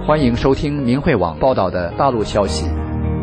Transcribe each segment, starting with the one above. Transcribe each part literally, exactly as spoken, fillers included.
欢迎收听明慧网报道的大陆消息。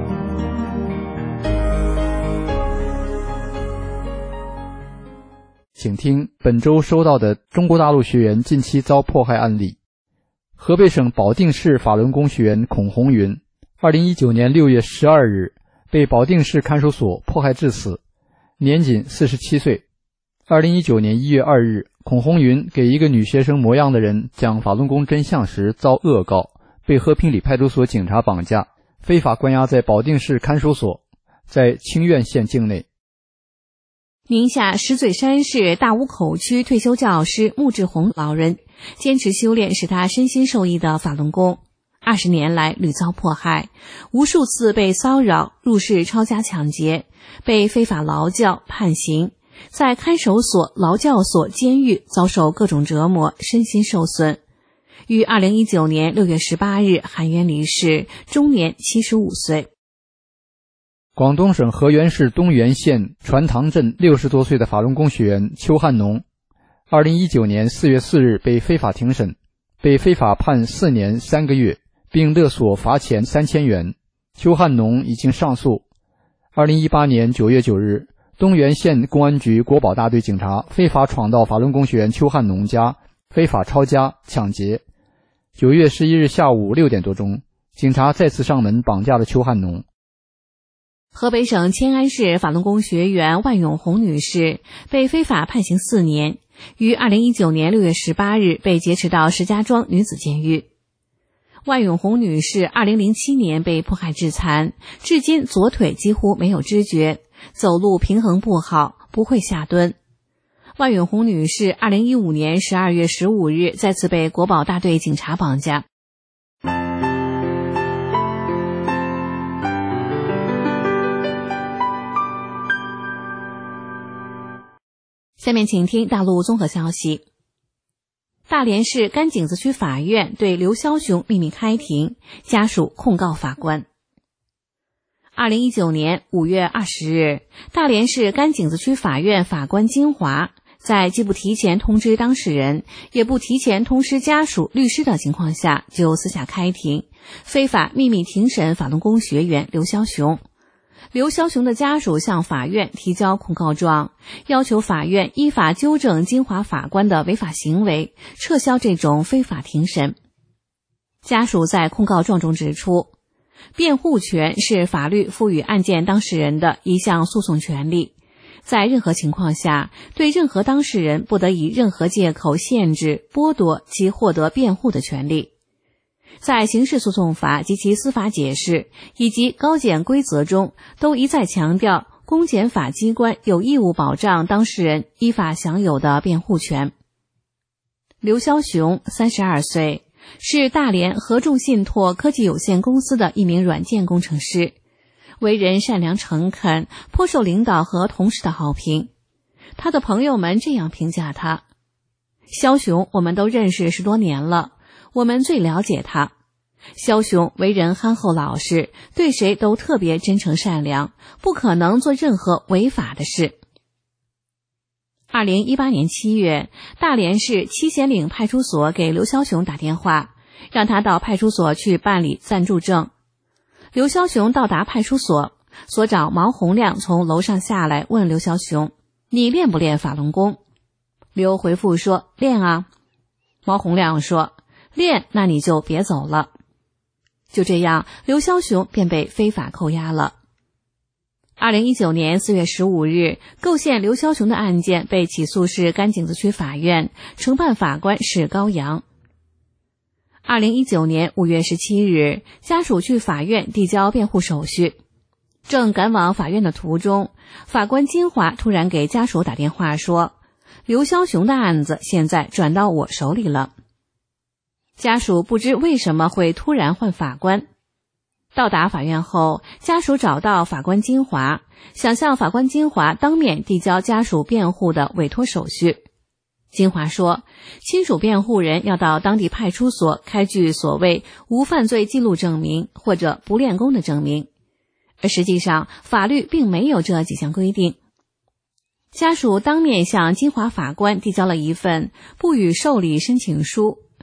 请听本周收到的中国大陆学员近期遭迫害案例。河北省保定市法轮功学员孔红云，二零一九年六月十二日被保定市看守所迫害致死，年仅四十七岁。二零一九年一月二日，孔红云给一个女学生模样的人讲法轮功真相时遭恶告，被和平里派出所警察绑架，非法关押在保定市看守所，在清苑县境内。 宁夏石嘴山市大坞口区退休教师穆志红老人坚持修炼使他身心受益的法轮功，二十年来屡遭迫害，无数次被骚扰、入室抄家抢劫，被非法劳教判刑，在看守所、劳教所、监狱遭受各种折磨，身心受损。于二零一九年六月十八日含冤离世，终年七十五岁。 广东省河源市东源县船塘镇六十多岁的法轮功学员邱汉农，二零一九年四月四日被非法庭审，被非法判四年三个月，并勒索罚钱三千元。邱汉农已经上诉。二零一八年九月九日，东源县公安局国保大队警察非法闯到法轮功学员邱汉农家，非法抄家抢劫。九月十一日下午六点多钟，警察再次上门绑架了邱汉农。 河北省迁安市法轮功学员万永红女士被非法判刑四年，于二零一九年六月十八日被劫持到石家庄女子监狱。万永红女士二零零七年被迫害致残，至今左腿几乎没有知觉，走路平衡不好，不会下蹲。万永红女士二零一五年十二月十五日再次被国保大队警察绑架。下面请听大陆综合消息。大连市甘井子区法院对刘肖雄秘密开庭，家属控告法官。二零一九年五月二十日，大连市甘井子区法院法官金华在既不提前通知当事人，也不提前通知家属、律师的情况下，就私下开庭，非法秘密庭审法轮功学员刘肖雄。刘肖雄的家属向法院提交控告状，要求法院依法纠正金华法官的违法行为，撤销这种非法庭审。家属在控告状中指出，辩护权是法律赋予案件当事人的一项诉讼权利，在任何情况下，对任何当事人不得以任何借口限制、剥夺其获得辩护的权利。在刑事诉讼法及其司法解释以及高检规则中，都一再强调公检法机关有义务保障当事人依法享有的辩护权。刘肖雄三十二岁，是大连合众信托科技有限公司的一名软件工程师，为人善良诚恳，颇受领导和同事的好评。他的朋友们这样评价他：肖雄我们都认识十多年了，我们最了解他。肖雄为人憨厚老实，对谁都特别真诚善良，不可能做任何违法的事。二零一八年七月，大连市七贤岭派出所给刘肖雄打电话，让他到派出所去办理暂住证。刘肖雄到达派出所，所长毛洪亮从楼上下来问刘肖雄：你练不练法轮功？刘回复说：练啊。毛洪亮说：练，那你就别走了。就这样，刘肖雄便被非法扣押了。二零一九年四月十五日，构陷刘肖雄的案件被起诉是甘井子区法院，承办法官是高阳。二零一九年五月十七日，家属去法院递交辩护手续，正赶往法院的途中，法官金华突然给家属打电话说：刘肖雄的案子现在转到我手里了。家属不知为什么会突然换法官。到达法院后，家属找到法官金华，想向法官金华当面递交家属辩护的委托手续。金华说，亲属辩护人要到当地派出所开具所谓无犯罪记录证明或者不练功的证明，而实际上法律并没有这几项规定。家属当面向金华法官递交了一份不予受理申请书，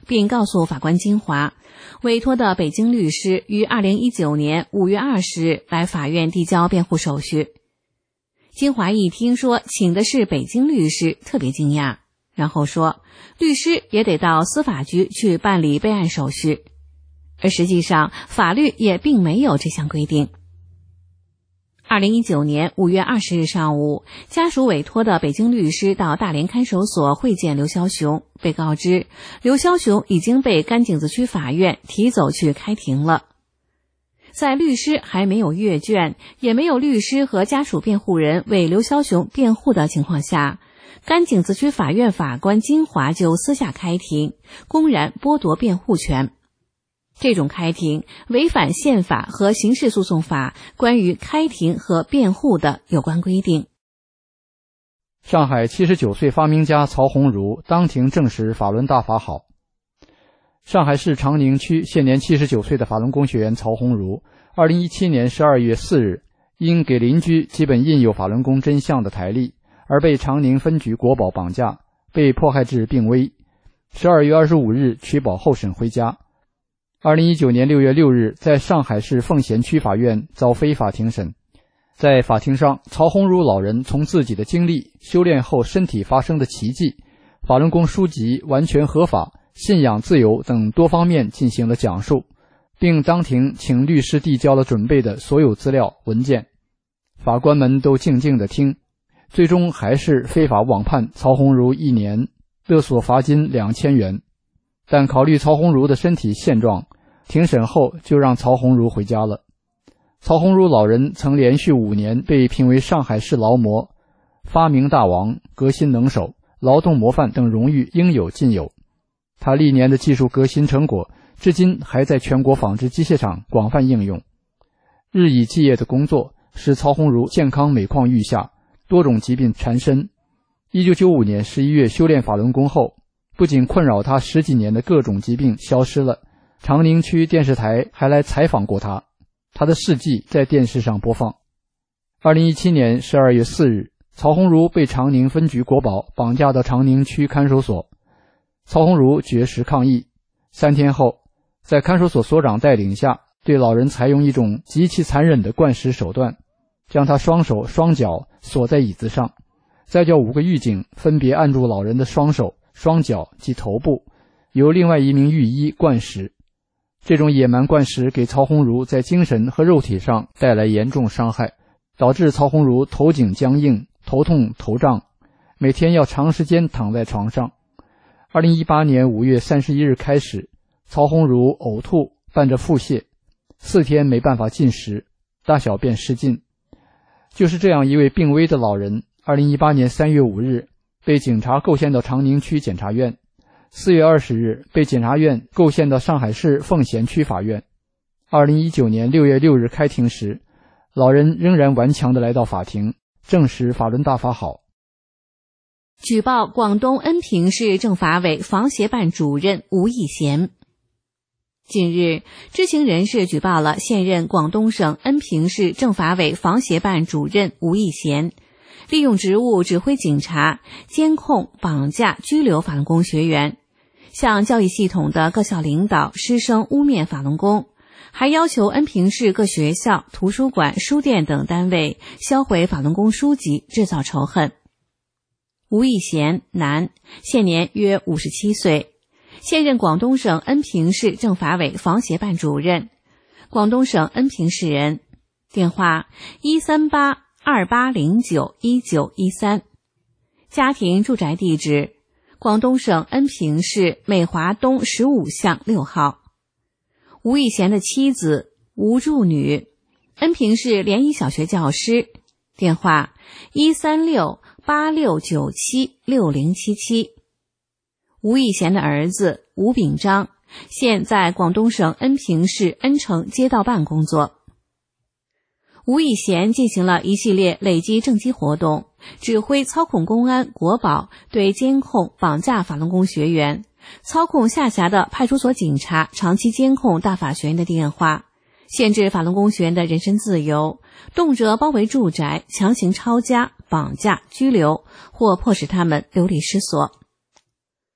并告诉法官金华，委托的北京律师于二零一九年五月二十日来法院递交辩护手续。金华一听说请的是北京律师，特别惊讶，然后说律师也得到司法局去办理备案手续，而实际上法律也并没有这项规定。二零一九年五月二十日上午，家属委托的北京律师到大连看守所会见刘肖雄，被告知刘肖雄已经被甘井子区法院提走去开庭了。在律师还没有阅卷，也没有律师和家属辩护人为刘肖雄辩护的情况下，甘井子区法院法官金华就私下开庭，公然剥夺辩护权。这种开庭违反宪法和刑事诉讼法关于开庭和辩护的有关规定。 上海七十九岁发明家曹鸿儒当庭证实法轮大法好。上海市长宁区现年七十九岁的法轮功学员曹鸿儒，二零一七年十二月四日，因给邻居基本印有法轮功真相的台历，而被长宁分局国保绑架，被迫害至病危。十二月二十五日取保候审回家。二零一九年六月六日，在上海市奉贤区法院遭非法庭审。在法庭上，曹鸿儒老人从自己的经历、修炼后身体发生的奇迹、法轮功书籍完全合法、信仰自由等多方面进行了讲述，并当庭请律师递交了准备的所有资料文件。法官们都静静地听，最终还是非法网判曹鸿儒一年，勒索罚金两千元。但考虑曹鸿儒的身体现状，庭审后就让曹鸿儒回家了。曹鸿儒老人曾连续五年被评为上海市劳模、发明大王、革新能手、劳动模范等荣誉应有尽有。他历年的技术革新成果，至今还在全国纺织机械厂广泛应用。日以继夜的工作使曹鸿儒健康每况愈下，多种疾病缠身。一九九五年十一月修炼法轮功后，不仅困扰他十几年的各种疾病消失了，长宁区电视台还来采访过他，他的事迹在电视上播放。二零一七年十二月四日，曹鸿儒被长宁分局国保绑架到长宁区看守所。曹鸿儒绝食抗议，三天后，在看守所所长带领下，对老人采用一种极其残忍的灌食手段，将他双手双脚锁在椅子上，再叫五个狱警分别按住老人的双手、双脚及头部，由另外一名狱医灌食。这种野蛮灌食给曹鸿儒在精神和肉体上带来严重伤害，导致曹鸿儒头颈僵硬、头痛头胀，每天要长时间躺在床上。二零一八年五月三十一日开始，曹鸿儒呕吐伴着腹泻，四天没办法进食，大小便失禁。就是这样一位病危的老人，二零一八年三月五日被警察构陷到长宁区检察院，四月二十日被检察院构陷到上海市奉贤区法院。二零一九年六月六日开庭时，老人仍然顽强地来到法庭，证实法轮大法好。 举报广东恩平市政法委防协办主任吴义贤。近日，知情人士举报了现任广东省恩平市政法委防协办主任吴义贤，利用职务指挥警察监控、绑架、拘留法轮功学员，向教育系统的各校领导、师生污蔑法轮功，还要求恩平市各学校、图书馆、书店等单位销毁法轮功书籍，制造仇恨。吴义贤，男，现年约五十七岁，现任广东省恩平市政法委防协办主任，广东省恩平市人，电话一三八二八零九一九一三，家庭住宅地址广东省恩平市美华东十五巷六号。吴义贤的妻子吴祝女，恩平市联谊小学教师，电话一三六八六九七六零七七。吴义贤的儿子吴炳章，现在广东省恩平市恩城街道办工作。吴义贤进行了一系列累积政绩活动，指挥操控公安、国保对监控、绑架法轮功学员，操控下辖的派出所警察长期监控大法学员的电话，限制法轮功学员的人身自由，动辄包围住宅，强行抄家、绑架、拘留，或迫使他们流离失所。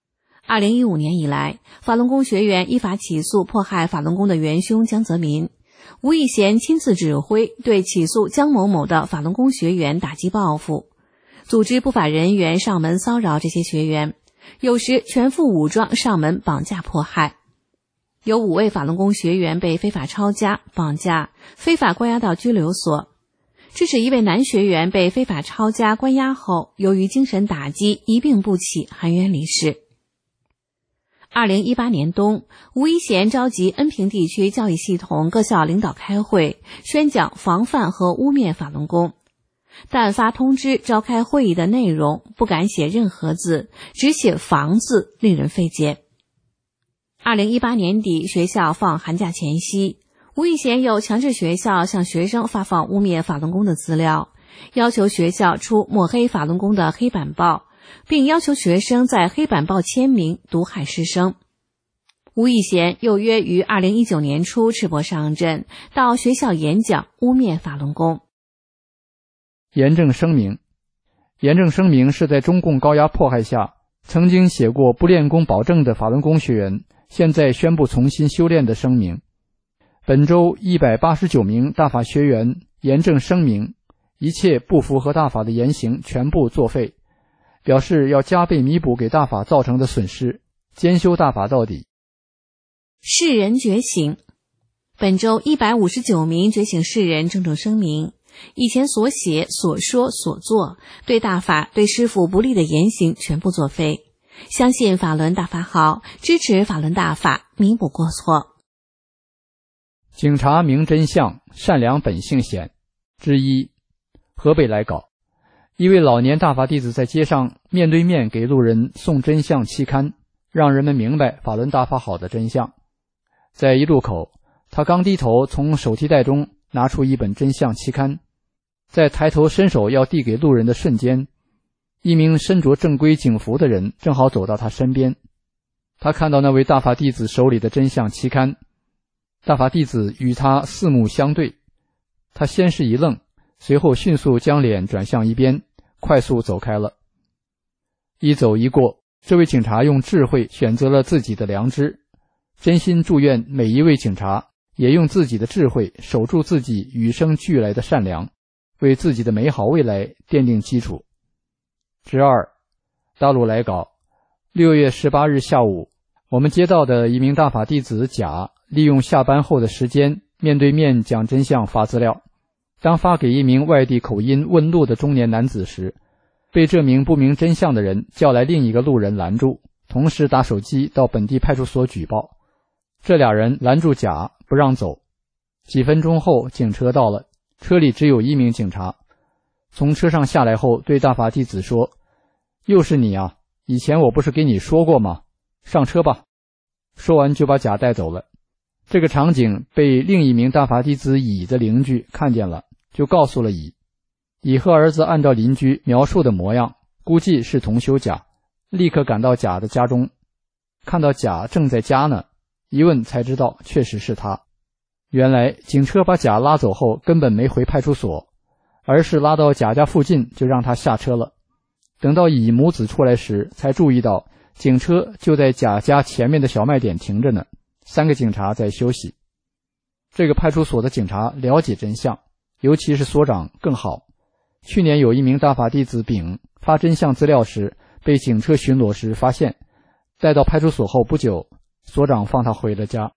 二零一五年以来，法轮功学员依法起诉迫害法轮功的元凶江泽民，吴义贤亲自指挥对起诉江某某的法轮功学员打击报复，组织不法人员上门骚扰这些学员，有时全副武装上门绑架迫害。有五位法轮功学员被非法抄家、绑架、非法关押到拘留所。致使一位男学员被非法抄家关押后，由于精神打击一病不起，含冤离世。二零一八年冬，吴一贤召集恩平地区教育系统各校领导开会，宣讲防范和污蔑法轮功，但发通知召开会议的内容不敢写任何字，只写防字，令人费解。二零一八年底，学校放寒假前夕，吴义贤又强制学校向学生发放污蔑法轮功的资料，要求学校出抹黑法轮功的黑板报，并要求学生在黑板报签名，毒害师生。吴义贤又约于二零一九年初赤膊上阵，到学校演讲，污蔑法轮功。 严正声明，严正声明是在中共高压迫害下，曾经写过不练功保证的法轮功学员，现在宣布重新修炼的声明。本周一百八十九名大法学员严正声明，一切不符合大法的言行全部作废，表示要加倍弥补给大法造成的损失，兼修大法到底。 世人觉醒，本周一百五十九名觉醒世人郑重声明，以前所写、所说、所做对大法、对师父不利的言行全部作废，相信法轮大法好，支持法轮大法，弥补过错。 警察明真相，善良本性显之一。河北来稿，一位老年大法弟子在街上面对面给路人送真相期刊，让人们明白法轮大法好的真相。在一路口，他刚低头从手提袋中拿出一本真相期刊，在抬头伸手要递给路人的瞬间，一名身着正规警服的人正好走到他身边。他看到那位大法弟子手里的真相期刊，大法弟子与他四目相对，他先是一愣，随后迅速将脸转向一边，快速走开了。一走一过，这位警察用智慧选择了自己的良知，真心祝愿每一位警察也用自己的智慧守住自己与生俱来的善良，为自己的美好未来奠定基础。之二，大陆来稿，六月十八日下午，我们接到的一名大法弟子甲利用下班后的时间面对面讲真相发资料，当发给一名外地口音问路的中年男子时，被这名不明真相的人叫来另一个路人拦住，同时打手机到本地派出所举报。这俩人拦住甲不让走，几分钟后警车到了，车里只有一名警察。从车上下来后对大法弟子说，又是你啊，以前我不是给你说过吗？上车吧。说完就把甲带走了。这个场景被另一名大法弟子乙的邻居看见了，就告诉了乙。乙和儿子按照邻居描述的模样，估计是同修甲，立刻赶到甲的家中，看到甲正在家呢，一问才知道确实是他。原来警车把甲拉走后根本没回派出所，而是拉到甲家附近就让他下车了。等到乙母子出来时，才注意到警车就在甲家前面的小卖点停着呢，三个警察在休息。这个派出所的警察了解真相，尤其是所长更好。去年有一名大法弟子丙发真相资料时，被警车巡逻时发现，带到派出所后不久，所长放他回了家。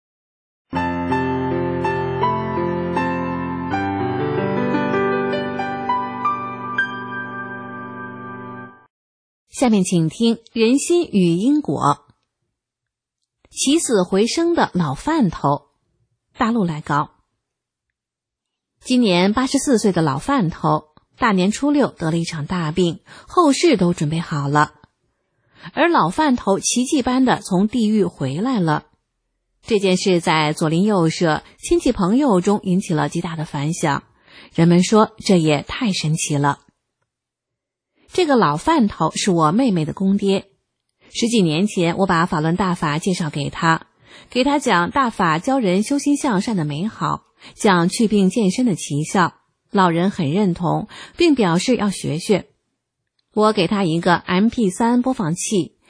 下面请听人心与因果。起死回生的老饭头，大陆来稿。今年八十四岁的老饭头，大年初六得了一场大病，后事都准备好了。而老饭头奇迹般的从地狱回来了。这件事在左邻右舍、亲戚朋友中引起了极大的反响，人们说这也太神奇了。这个老饭头是我妹妹的公爹，十几年前我把法轮大法介绍给他，给他讲大法教人修心向善的美好，讲祛病健身的奇效，老人很认同，并表示要学学。我给他一个 M P 三 播放器，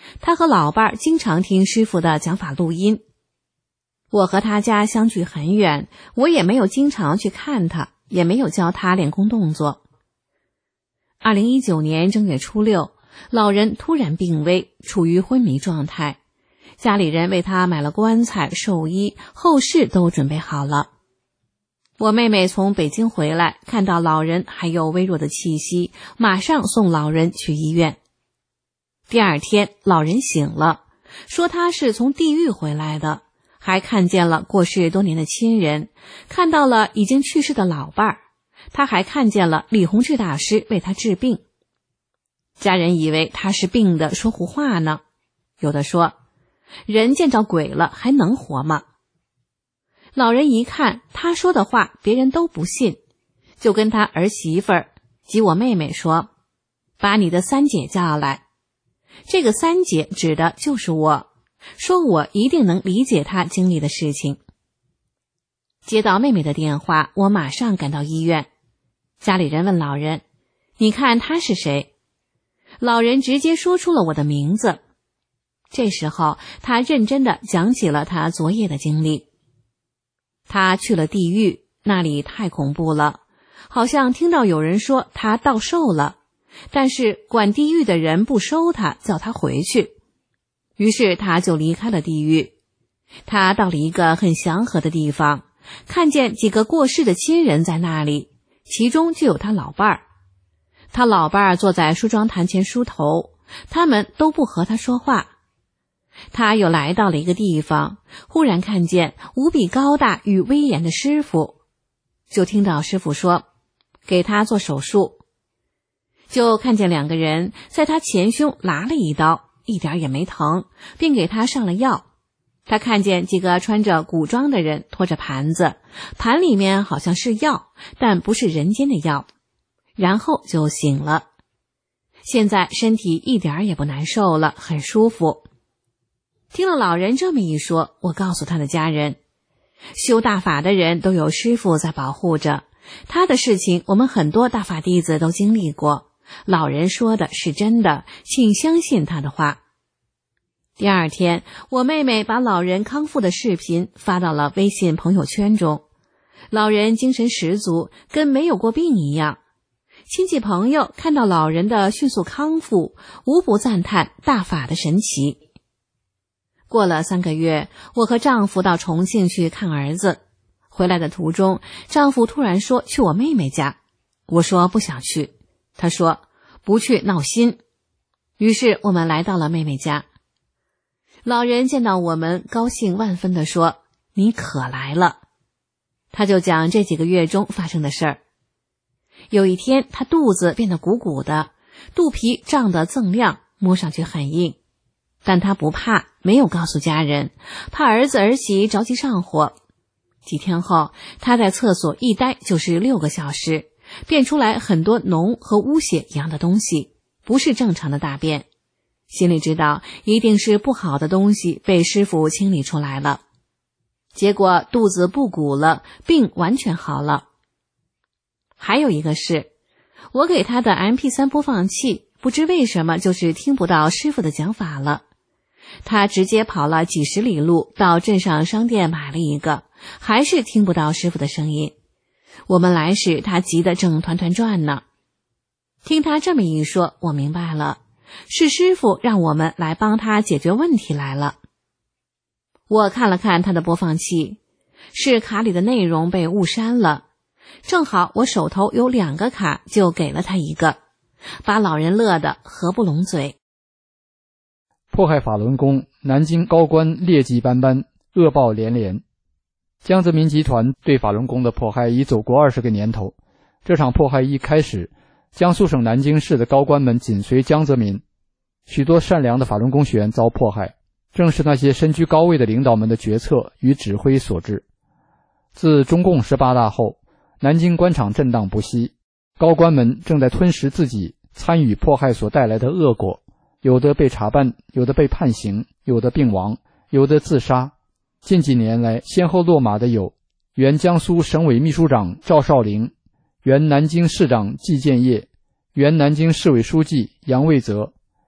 他和老伴儿经常听师傅的讲法录音。我和他家相距很远，我也没有经常去看他，也没有教他练功动作。二零一九年正月初六，老人突然病危，处于昏迷状态。家里人为他买了棺材、寿衣，后事都准备好了。我妹妹从北京回来，看到老人还有微弱的气息，马上送老人去医院。第二天，老人醒了，说他是从地狱回来的，还看见了过世多年的亲人，看到了已经去世的老伴儿，他还看见了李洪志大师为他治病。家人以为他是病的说胡话呢，有的说，人见着鬼了还能活吗？老人一看他说的话别人都不信，就跟他儿媳妇儿及我妹妹说，把你的三姐叫来。这个三姐指的就是我，说我一定能理解她经历的事情。接到妹妹的电话，我马上赶到医院。家里人问老人，你看他是谁？老人直接说出了我的名字。这时候他认真地讲起了他昨夜的经历。他去了地狱，那里太恐怖了，好像听到有人说他到寿了，但是管地狱的人不收他，叫他回去。于是他就离开了地狱。他到了一个很祥和的地方，看见几个过世的亲人在那里，其中就有他老伴儿。他老伴儿坐在梳妆台前梳头，他们都不和他说话。他又来到了一个地方，忽然看见无比高大与威严的师傅，就听到师傅说，给他做手术。就看见两个人在他前胸剌了一刀，一点也没疼，并给他上了药。他看见几个穿着古装的人拖着盘子，盘里面好像是药，但不是人间的药，然后就醒了。现在身体一点也不难受了，很舒服。听了老人这么一说，我告诉他的家人，修大法的人都有师父在保护着，他的事情我们很多大法弟子都经历过，老人说的是真的，请相信他的话。第二天，我妹妹把老人康复的视频发到了微信朋友圈中，老人精神十足，跟没有过病一样。亲戚朋友看到老人的迅速康复，无不赞叹大法的神奇。过了三个月，我和丈夫到重庆去看儿子，回来的途中，丈夫突然说去我妹妹家，我说不想去，他说不去闹心。于是我们来到了妹妹家。老人见到我们，高兴万分地说，你可来了。他就讲这几个月中发生的事儿。有一天，他肚子变得鼓鼓的，肚皮胀得锃亮，摸上去很硬。但他不怕，没有告诉家人，怕儿子儿媳着急上火。几天后，他在厕所一待就是六个小时，便出来很多脓和污血一样的东西，不是正常的大便。心里知道一定是不好的东西被师父清理出来了。结果肚子不鼓了，病完全好了。还有一个是，我给他的 M P 三 播放器不知为什么就是听不到师父的讲法了。他直接跑了几十里路到镇上商店买了一个，还是听不到师父的声音。我们来时他急得正团团转呢。听他这么一说，我明白了，是师父让我们来帮他解决问题来了。我看了看他的播放器，是卡里的内容被误删了，正好我手头有两个卡，就给了他一个，把老人乐得合不拢嘴。 迫害法轮功，南京高官劣迹斑斑，恶报连连。江泽民集团对法轮功的迫害已走过二十个年头。这场迫害一开始，江苏省南京市的高官们紧随江泽民，许多善良的法轮功学员遭迫害，正是那些身居高位的领导们的决策与指挥所致。自中共十八大后，南京官场震荡不息，高官们正在吞食自己参与迫害所带来的恶果，有的被查办，有的被判刑，有的病亡，有的自杀。近几年来先后落马的有原江苏省委秘书长赵少龄、原南京市长季建业、原南京市委书记杨卫泽、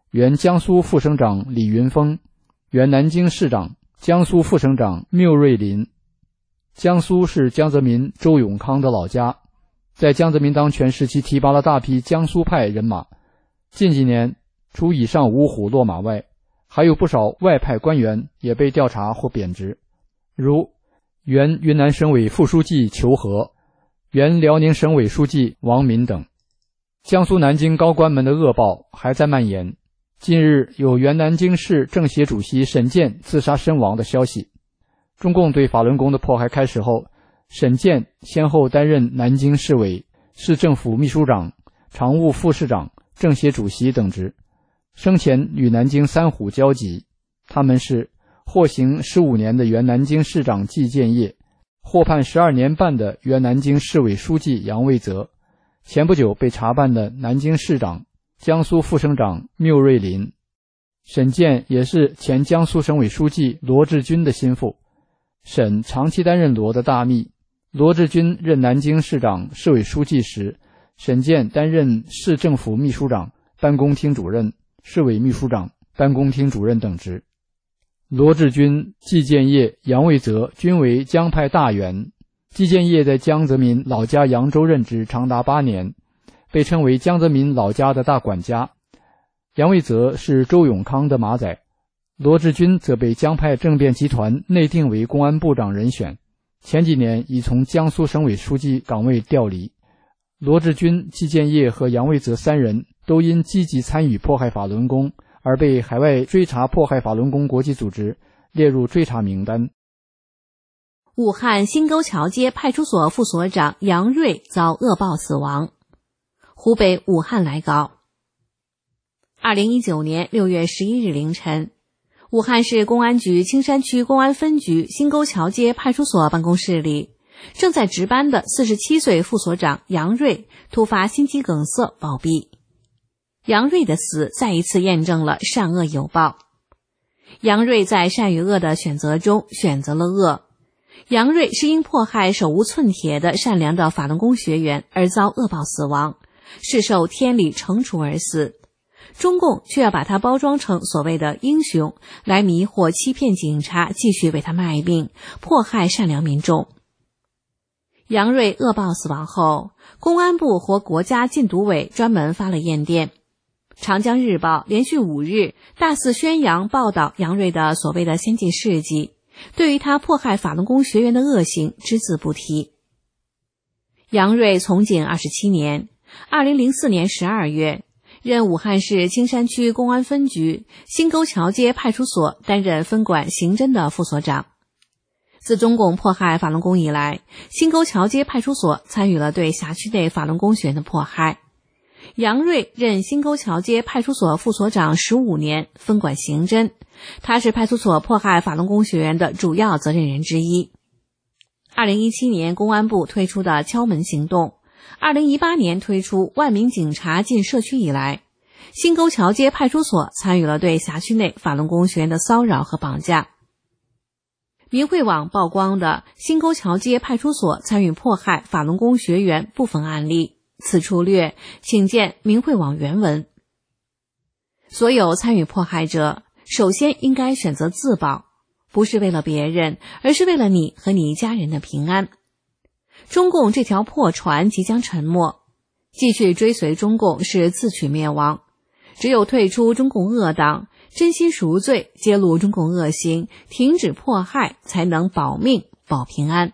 原江苏副省长李云峰，原南京市长、江苏副省长缪瑞林。江苏是江泽民、周永康的老家，在江泽民当权时期提拔了大批江苏派人马。近几年，除以上五虎落马外，还有不少外派官员也被调查或贬职，如原云南省委副书记裘和、原辽宁省委书记王敏等。江苏南京高官们的恶报还在蔓延。近日有原南京市政协主席沈健自杀身亡的消息。中共对法轮功的迫害开始后，沈健先后担任南京市委、市政府秘书长、常务副市长、政协主席等职，生前与南京三虎交集。他们是获刑十五年的原南京市长季建业，获判十二年半的原南京市委书记杨卫泽，前不久被查办的南京市长、江苏副省长缪瑞林。沈健也是前江苏省委书记罗志军的心腹。沈长期担任罗的大秘，罗志军任南京市长、市委书记时，沈健担任市政府秘书长、办公厅主任、市委秘书长、办公厅主任等职。罗志军、季建业、杨卫泽均为江派大员。季建业在江泽民老家扬州任职长达八年，被称为江泽民老家的大管家。杨卫泽是周永康的马仔。罗志军则被江派政变集团内定为公安部长人选，前几年已从江苏省委书记岗位调离。罗志军、季建业和杨卫泽三人都因积极参与迫害法轮功而被海外追查迫害法轮功国际组织列入追查名单。 武汉新沟桥街派出所副所长杨瑞遭恶报死亡。湖北武汉来稿。二零一九年六月十一日凌晨，武汉市公安局青山区公安分局新沟桥街派出所办公室里，正在值班的四十七岁副所长杨瑞突发心肌梗塞暴毙。杨瑞的死再一次验证了善恶有报。杨瑞在善与恶的选择中选择了恶。杨瑞是因迫害手无寸铁的善良的法轮功学员而遭恶报死亡，是受天理惩处而死。中共却要把他包装成所谓的英雄，来迷惑欺骗警察，继续为他卖命，迫害善良民众。杨瑞恶报死亡后，公安部和国家禁毒委专门发了唁电。长江日报连续五日大肆宣扬报道杨瑞的所谓的先进事迹，对于他迫害法轮功学员的恶行只字不提。杨瑞从警二十七年，二零零四年十二月任武汉市青山区公安分局新沟桥街派出所担任分管刑侦的副所长。自中共迫害法轮功以来，新沟桥街派出所参与了对辖区内法轮功学员的迫害。杨瑞任新沟桥街派出所副所长十五年，分管刑侦，他是派出所迫害法轮功学员的主要责任人之一。二零一七年公安部推出的敲门行动，二零一八年推出万名警察进社区以来，新沟桥街派出所参与了对辖区内法轮功学员的骚扰和绑架。明慧网曝光的新沟桥街派出所参与迫害法轮功学员部分案例，此处略，请见明慧网原文。所有参与迫害者，首先应该选择自保，不是为了别人，而是为了你和你家人的平安。中共这条破船即将沉没，继续追随中共是自取灭亡。只有退出中共恶党，真心赎罪，揭露中共恶行，停止迫害，才能保命保平安。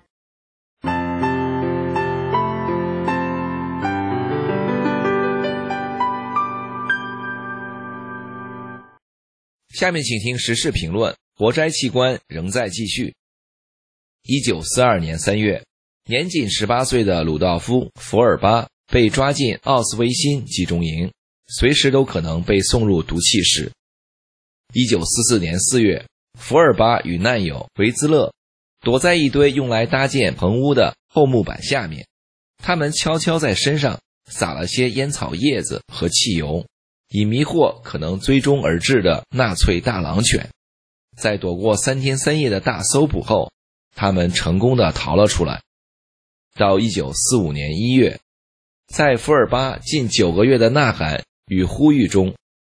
下面请听时事评论。活摘器官仍在继续。一九四二年三月，年仅十八岁的鲁道夫·福尔巴被抓进奥斯维辛集中营，随时都可能被送入毒气室。一九四四年四月，福尔巴与难友维兹勒躲在一堆用来搭建棚屋的厚木板下面，他们悄悄在身上撒了些烟草叶子和汽油，以迷惑可能追踪而至的纳粹大狼犬。在躲过三天三夜的大搜捕后，他们成功地逃了出来。到一九四五年一月，在福尔巴近九个月的呐喊与呼吁中，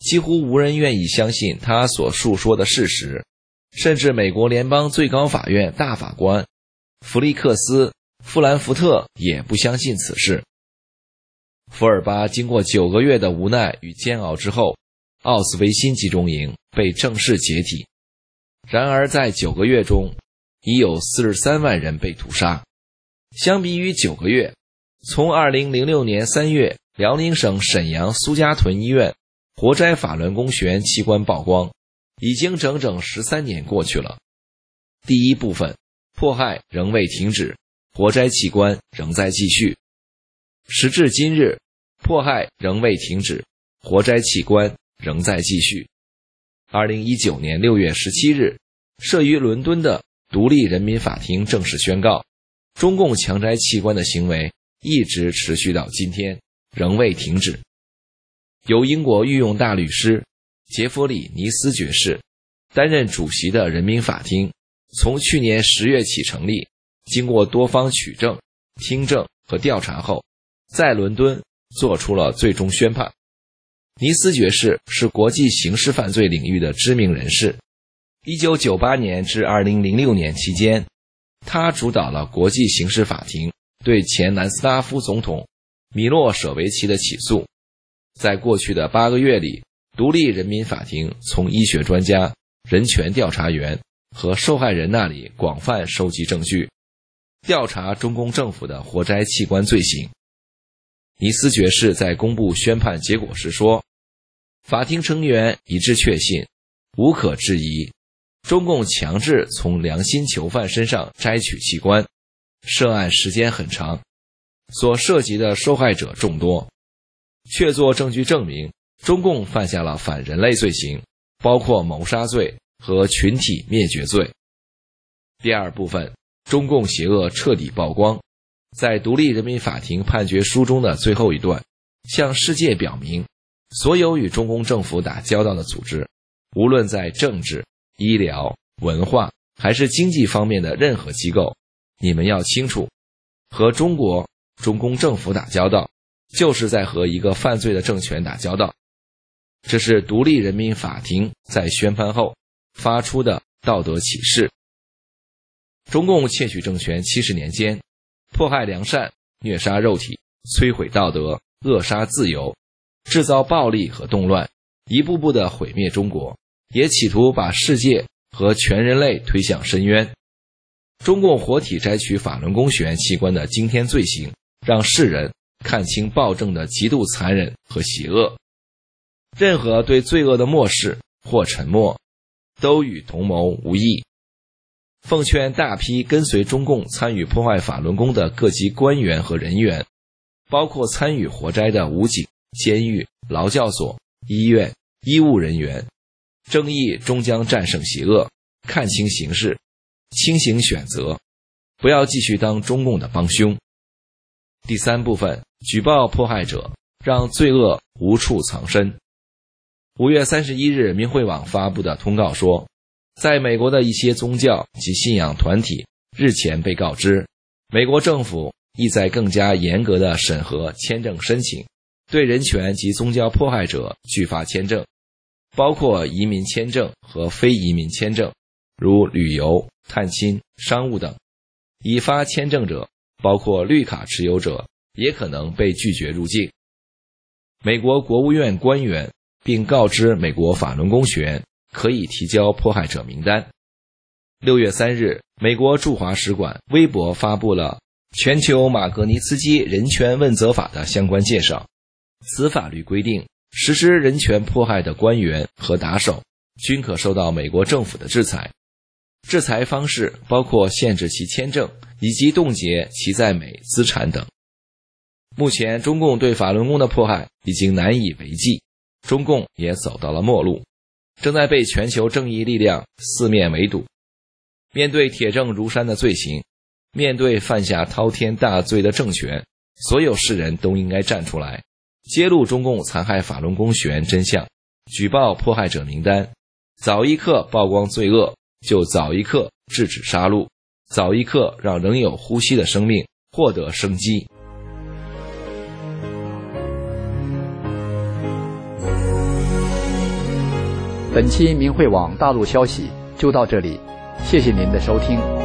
几乎无人愿意相信他所述说的事实，甚至美国联邦最高法院大法官弗利克斯·弗兰福特也不相信此事。福尔巴经过九个月的无奈与煎熬之后，奥斯维辛集中营被正式解体。然而在九个月中，已有四十三万人被屠杀。相比于九个月，从二零零六年三月辽宁省沈阳苏家屯医院活摘法轮功学员器官曝光，已经整整十三年过去了。第一部分，迫害仍未停止，活摘器官仍在继续。时至今日，迫害仍未停止，活摘器官仍在继续。二零一九年六月十七日，设于伦敦的独立人民法庭正式宣告，中共强摘器官的行为一直持续到今天，仍未停止。由英国御用大律师杰弗里·尼斯爵士担任主席的人民法庭，从去年十月起成立，经过多方取证、听证和调查后，在伦敦做出了最终宣判。尼斯爵士是国际刑事犯罪领域的知名人士。一九九八年至二零零六年期间，他主导了国际刑事法庭对前南斯拉夫总统米洛舍维奇的起诉。在过去的八个月里，独立人民法庭从医学专家、人权调查员和受害人那里广泛收集证据，调查中共政府的活摘器官罪行。尼斯爵士在公布宣判结果时说，法庭成员一致确信，无可置疑，中共强制从良心囚犯身上摘取器官，涉案时间很长，所涉及的受害者众多，确凿证据证明中共犯下了反人类罪行，包括谋杀罪和群体灭绝罪。第二部分，中共邪恶彻底曝光。在独立人民法庭判决书中的最后一段，向世界表明，所有与中共政府打交道的组织，无论在政治、医疗、文化还是经济方面的任何机构，你们要清楚，和中国、中共政府打交道，就是在和一个犯罪的政权打交道。这是独立人民法庭在宣判后发出的道德启示。中共窃取政权七十年间，迫害良善，虐杀肉体，摧毁道德，扼杀自由，制造暴力和动乱，一步步地毁灭中国，也企图把世界和全人类推向深渊。中共活体摘取法轮功学员器官的惊天罪行，让世人看清暴政的极度残忍和邪恶。任何对罪恶的漠视或沉默，都与同谋无异。奉劝大批跟随中共参与破坏法轮功的各级官员和人员，包括参与活摘的武警、监狱、劳教所、医院、医务人员，正义终将战胜邪恶，看清形势，清醒选择，不要继续当中共的帮凶。第三部分，举报迫害者，让罪恶无处藏身。五月三十一日，民汇网发布的通告说，在美国的一些宗教及信仰团体日前被告知，美国政府意在更加严格地审核签证申请，对人权及宗教迫害者拒发签证，包括移民签证和非移民签证，如旅游、探亲、商务等。已发签证者，包括绿卡持有者，也可能被拒绝入境。美国国务院官员并告知美国法轮功学员可以提交迫害者名单。六月三日，美国驻华使馆微博发布了全球马格尼茨基人权问责法的相关介绍。此法律规定，实施人权迫害的官员和打手均可受到美国政府的制裁。制裁方式包括限制其签证以及冻结其在美资产等。目前中共对法轮功的迫害已经难以为继，中共也走到了末路，正在被全球正义力量四面围堵。面对铁证如山的罪行，面对犯下滔天大罪的政权，所有世人都应该站出来，揭露中共残害法轮功学员真相，举报迫害者名单，早一刻曝光罪恶，就早一刻制止杀戮，早一刻让仍有呼吸的生命获得生机。 本期明慧网大陆消息就到这里，谢谢您的收听。